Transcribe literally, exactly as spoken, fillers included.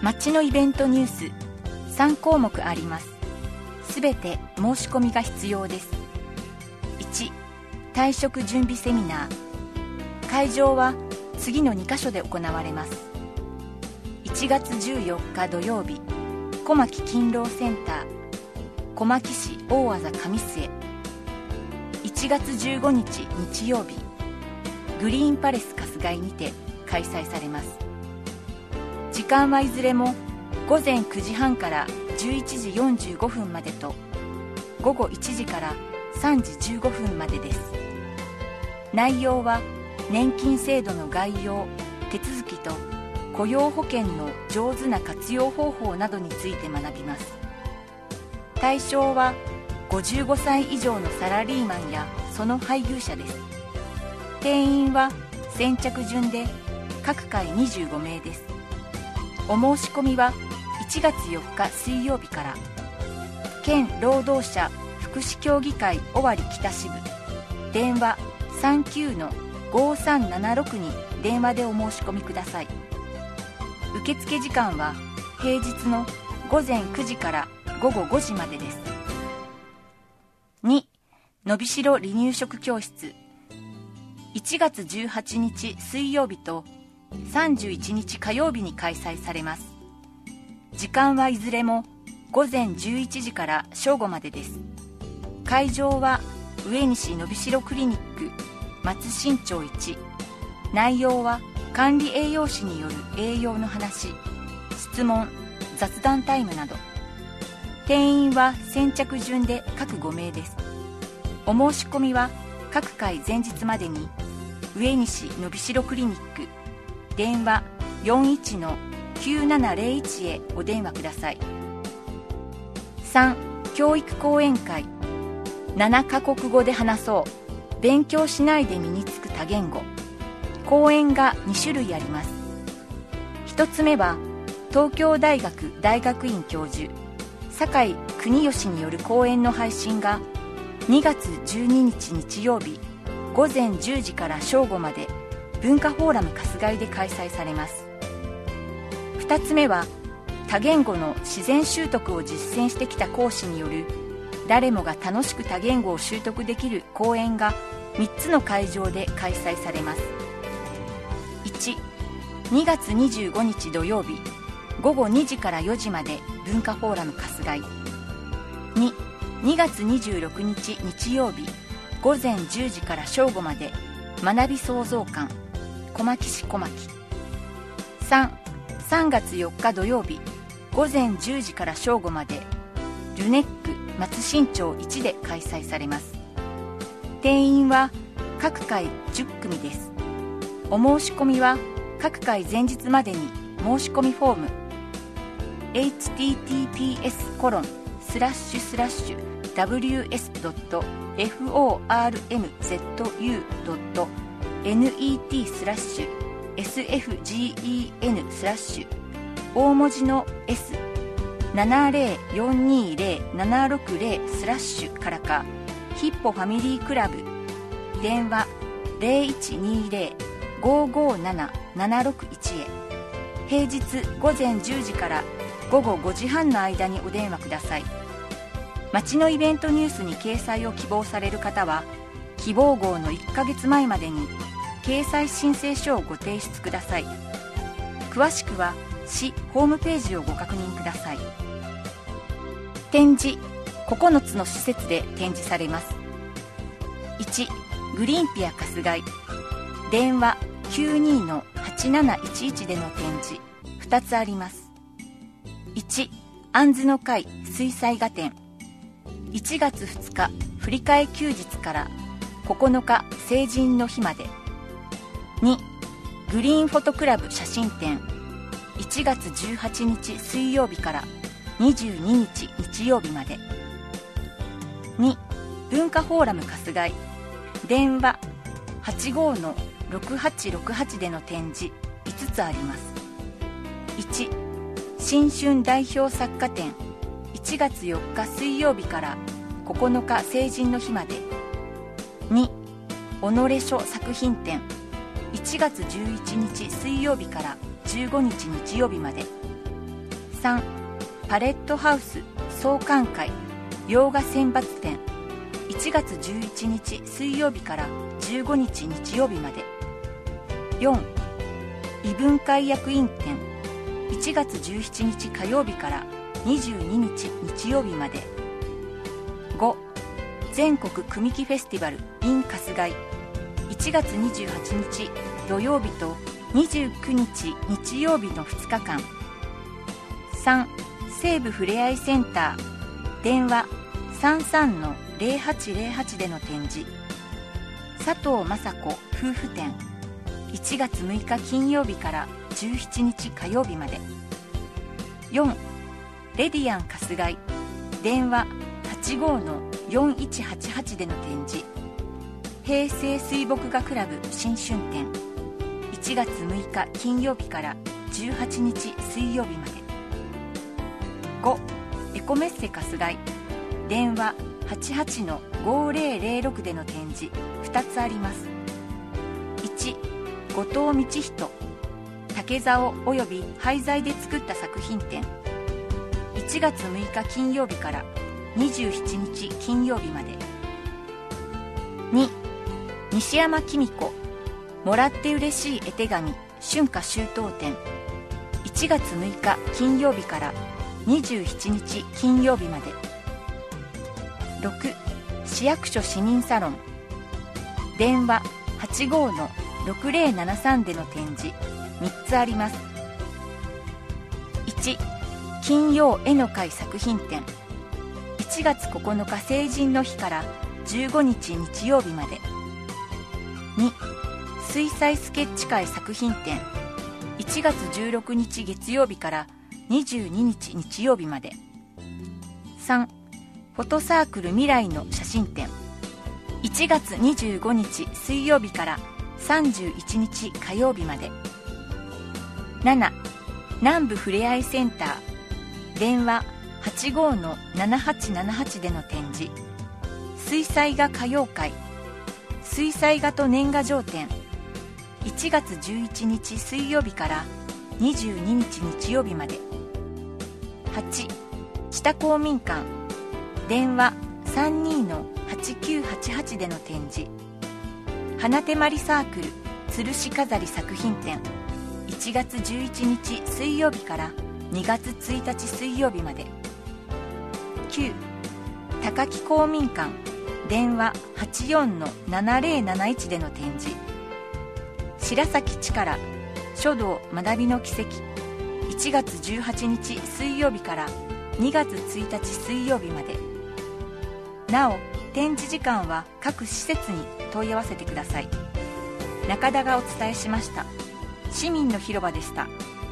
町のイベントニュースさん項目あります。すべて申し込みが必要です。いち、退職準備セミナー。会場は次のにカ所で行われます。いちがつじゅうよっか土曜日、小牧勤労センター、小牧市大字上末。いちがつじゅうごにち日曜日、グリーンパレス春日井にて開催されます。時間はいずれもごぜんくじはんからじゅういちじよんじゅうごふんまでと、ごごいちじからさんじじゅうごふんまでです。内容は年金制度の概要、手続きと雇用保険の上手な活用方法などについて学びます。対象はごじゅうごさい以上のサラリーマンやその配偶者です。定員は先着順で各回にじゅうごめいです。お申し込みはいちがつよっか水曜日から。県労働者福祉協議会尾張北支部、電話 さんきゅうのごさんななろく に電話でお申し込みください。受付時間は平日のごぜんくじからごごごじまでです。に、のびしろ離乳食教室。いちがつじゅうはちにち水曜日とさんじゅういちにち火曜日に開催されます。時間はいずれもごぜんじゅういちじから正午までです。会場は上西のびしろクリニック松新町いち。内容は管理栄養士による栄養の話、質問、雑談タイムなど。定員は先着順で各ごめいです。お申し込みは各回前日までに上西のびしろクリニック電話 よんいちのきゅうななぜろいち へお電話ください。さん、教育講演会。ななカ国語で話そう。勉強しないで身につく多言語。講演がにしゅるいあります。ひとつめは東京大学大学院教授酒井邦義による講演の配信がにがつじゅうににち日曜日ごぜんじゅうじから正午まで文化フォーラム春日井で開催されます。ふたつめは多言語の自然習得を実践してきた講師による誰もが楽しく多言語を習得できる講演がみっつの会場で開催されます。いち、にがつにじゅうごにち土曜日ごごにじからよじまで文化フォーラム春日井。に、にがつにじゅうろくにち日曜日ごぜんじゅうじから正午まで学び創造館小牧市小牧。さん、さんがつよっか土曜日ごぜんじゅうじから正午までルネック松新町いちで開催されます。定員は各回じゅっくみです。お申し込みは各回前日までに申し込みフォーム エイチティーティーピーエスコロンスラッシュスラッシュダブリューエスドットフォーアールエムゼットユードットネットスラッシュエスエフジーイーエヌ スラッシュ大文字の エスななぜろよんにぜろななろくぜろスラッシュからかヒッポファミリークラブ電話 ゼロいちにぜろごごななななろくいち へ平日ごぜんじゅうじからごごごじはんの間にお電話ください。町のイベントニュースに掲載を希望される方は希望号のいっかげつまえまでに掲載申請書をご提出ください。詳しくは市ホームページをご確認ください。展示ここのつの施設で展示されます。いち、グリーンピア春日井電話 きゅうにのはちなないちいち での展示ふたつあります。いち、あんずの会水彩画展いちがつふつか振り替え休日からここのか成人の日まで。に、グリーンフォトクラブ写真展いちがつじゅうはちにち水曜日からにじゅうににち日曜日まで。に、文化フォーラム春日井電話 はちごのろくはちろくはち での展示いつつあります。いち、新春代表作家展いちがつよっか水曜日からここのか成人の日まで。に、己書作品展いちがつじゅういちにち水曜日からじゅうごにち日曜日まで。 さんパレットハウス創刊会洋画選抜展いちがつじゅういちにち水曜日からじゅうごにち日曜日まで。よん異文会役員展いちがつじゅうしちにち火曜日からにじゅうににち日曜日まで。ご全国組木フェスティバル in 春日井いちがつにじゅうはちにち土曜日とにじゅうくにち日曜日のふつかかん。さん西部ふれあいセンター電話 さんさんのぜろはちぜろはち での展示。佐藤雅子夫婦展いちがつむいか金曜日からじゅうしちにち火曜日まで。よんレディアン春日井電話 はちごのよんいちはちはち での展示。平成水墨画クラブ新春展いちがつむいか金曜日からじゅうはちにち水曜日まで。ごエコメッセ春日井電話 はちはちのごぜろぜろろく での展示ふたつあります。いち後藤道人竹竿および廃材で作った作品展いちがつむいか金曜日からにじゅうしちにち金曜日まで。に西山紀美子もらって嬉しい絵手紙春夏秋冬展いちがつむいか金曜日からにじゅうしちにち金曜日まで。ろく市役所市民サロン電話 はちごのろくぜろななさん での展示みっつあります。いち金曜絵の会作品展いちがつここのか成人の日からじゅうごにち日曜日まで。に水彩スケッチ会作品展いちがつじゅうろくにち月曜日からにじゅうににち日曜日まで。さんフォトサークル未来の写真展いちがつにじゅうごにち水曜日からさんじゅういちにち火曜日まで。なな南部ふれあいセンター電話 はちごのななはちななはち での展示。水彩画歌謡会水彩画と年賀状展いちがつじゅういちにち水曜日からにじゅうににち日曜日まで。はち知多公民館電話 さんにのはちきゅうはちはち での展示。花手まりサークル吊るし飾り作品展いちがつじゅういちにち水曜日からにがつついたち水曜日まで。きゅう高木公民館電話 はちよんのななぜろなないち での展示。白崎力書道学びの奇跡いちがつじゅうはちにち水曜日からにがつついたち水曜日まで。なお展示時間は各施設に問い合わせてください。中田がお伝えしました。市民の広場でした。